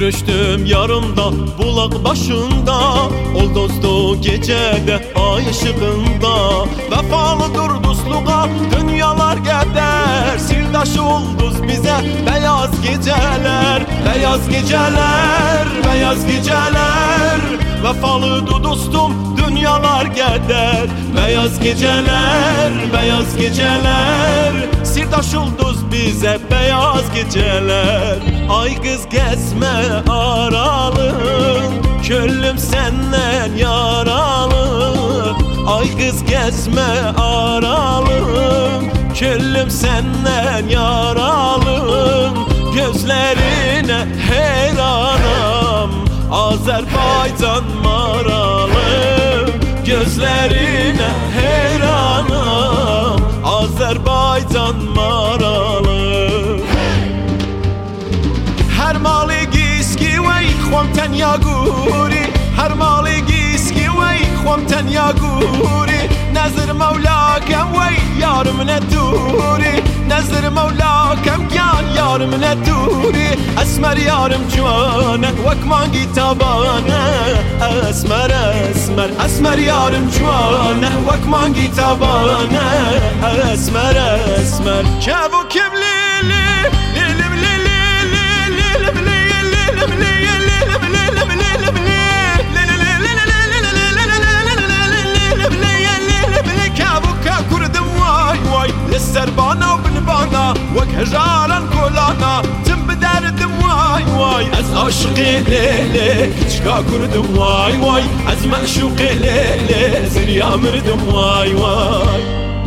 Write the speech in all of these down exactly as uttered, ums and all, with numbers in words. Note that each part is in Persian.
Görüştüm yarımda bulak başında, ol dostu gecede ay ışığında. Vefalıdır dostluğa dünyalar gider, sirdaş olduz bize beyaz geceler. Beyaz geceler, beyaz geceler, vefalıdır dostum dünyalar gider. Beyaz geceler, beyaz geceler, sirdaş olduz bize beyaz geceler. Ay kız gezme aralın, köllüm senden yaralı. Ay kız gezme aralın, köllüm senden yaralı. Gözlerine heyranım, Azerbaycan maralım. Gözlerine heyranım, Azerbaycan maralım. هر مالی گیسکی وی خوام تنیا گوری، هر مالی گیسکی وی خوام تنیا گوری. نظر مولاکم وی یارم ندوری، نظر مولاکم گیان یارم ندوری. اسمر یارم جوانه وک مانگی تابانه، اسمر اسمر اسمر یارم جوانه وک مانگی تابانه، اسمر اسمر. کبو کم لیلی لیلی لیلی للسربانا وبنبانا وك هجارا كولانا تم بدردم واي واي. از عاشقي ليلي شكا كردم واي واي، از معشوقي ليلي زريا مردم واي واي.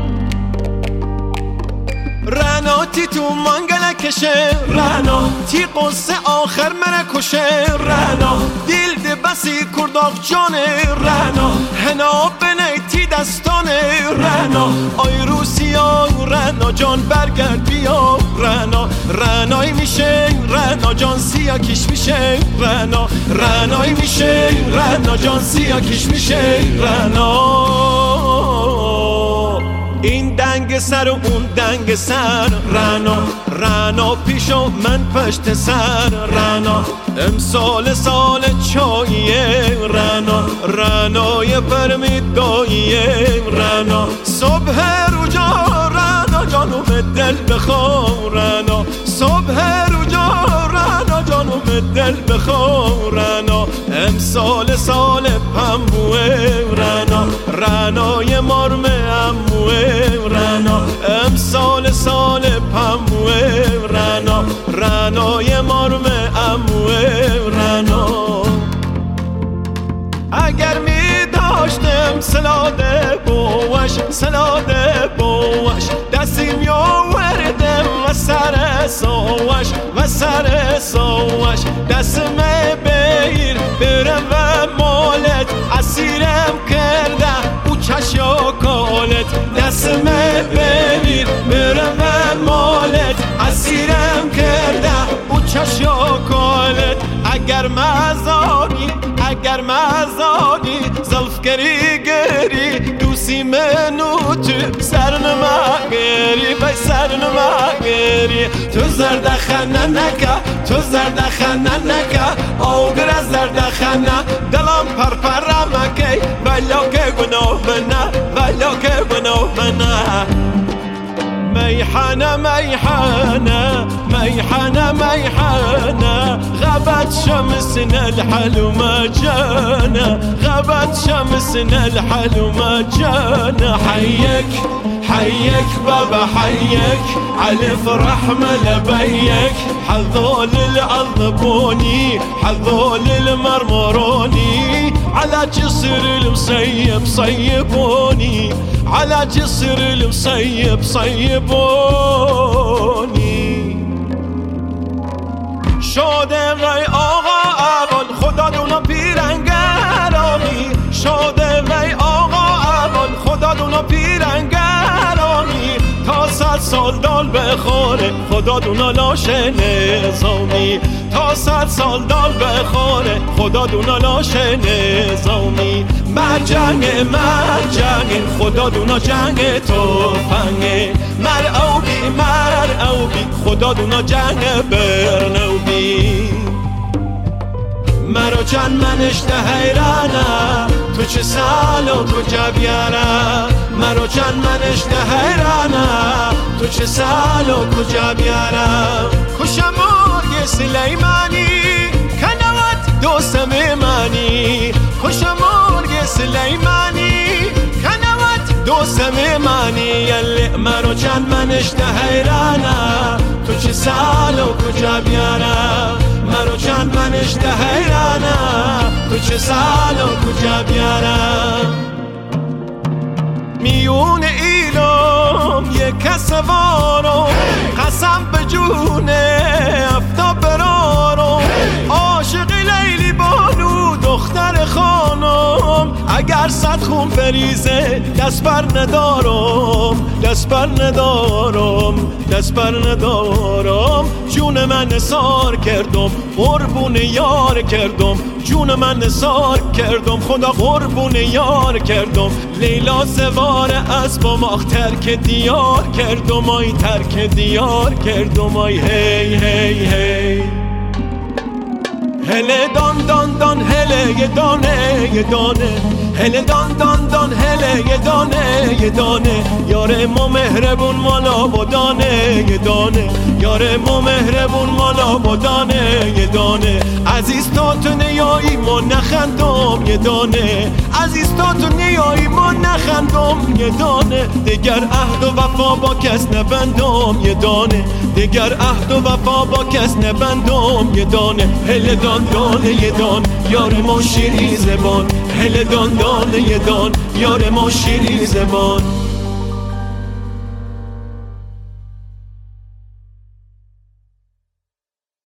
رانا تی تو منگل کشه، رانا تی قصه آخر من کشه. رانا دیل ده بسی کرداف جانه، رانا هنا بنی تی دستانه. رانا آی روسیا رانا جان برگرد بیا. رانا رانای میشه رانا جان سیا کش میشه. رانا رانای میشه رانا جان سیا کش میشه. رانا این دنگ سر و اون دنگ سر، رانا رانا پیشو من پشت سر. رانا امسال سال چاییه، رانا رانای پرمیداییه. رانا صبح رجا رانا جانو به دل بخور. رانا صبح رجا رانا جانو به دل بخور. رانا امسال سال پنبوه، رانا رانای مرم اموه. رانا امسال سال پنبوه، رانا رانای مرم اموه. رانا اگر می داشتم سلاده بوش سلاده بوش، دستیم یاوردم و سر سوش و سر سوش. دستم بیر برم و مالت اسیرم کرده او چشا کالت. دستم بیر برم و مالت اسیرم کرده او چشا کالت. اگر مزانی اگر مزانی زلف گری گری دوسی منو تو سر نما گری بای سر نما گری. تو زرد خنه نکا تو زرد خنه نکا آگر زرد خنه دلم پر پر مکی بلا که گناه منه بلا که گناه منه. ميحانة ميحانة ميحانة ميحانة غابت شمسنا الحلو ما جانا، غابت شمسنا الحلو ما جانا. حيك حيك بابا حيك على فرح ملبيك، حذول العذبوني حذول المرمروني، على جسر المصيب صيبوني على جسر المصيب صيبوني. شاده غی آقا اول خدا دونا پیرنگرامی، شاده غی آقا اول خدا دونا پیرنگرامی. تا صد سال دال بخوره خدا دونا لاش نظامی، تا صد سال دال بخوره خدا دونا لاش نظامی. مر جنگ مر جنگ خدا دونا جنگ توفنگه، مر اوبی مر اوبی خدا دونا جنگ برنوبی. مرو جان من اشته حیرانم تو چه سال و کجا بیارم مرو جان من اشته حیرانم تو چه سال و کجا بیارم کشم مرگ سلیمانی کنوات دوستم منی کشم مرگ سلیمانی کنوات دوستم منی یلی مرو جان من اشته حیرانم تو چه سال و کجا بیارم مرو جان من اشته حیرانم تو چه سال و کجا بیارم میون ایلم یک کسوارم قسم به جونه افتاب برارم عاشق لیلی بانو دختر خانم اگر صد خون بریزه دست بر ندارم دست بر ندارم دست بر ندارم جون من نثار کردم قربون یار کردم جون من نثار کردم خدا قربون یار کردم لیلا سوار اسبم آخ ترک دیار کردم آی ترک دیار کردم آی هی هی هی هله دان دان دان هله یه دانه یه دانه هله دان دان دان هله یه دانه یه دانه یار ما مهربون مالا بودانه یه دانه یار ما مهربون مالا بودانه یه دانه عزیز تا تو نیایی ما نخندم یه دانه عزیز تا تو نیایی ما نخندم یه دانه دیگر عهد و وفا با کس نبندم یه دانه دیگر عهد و وفا با کس نبندم یه دانه هله دان دان یه دان یار ما شیری زبان هله دان دان یه دان یار ما شیری زبان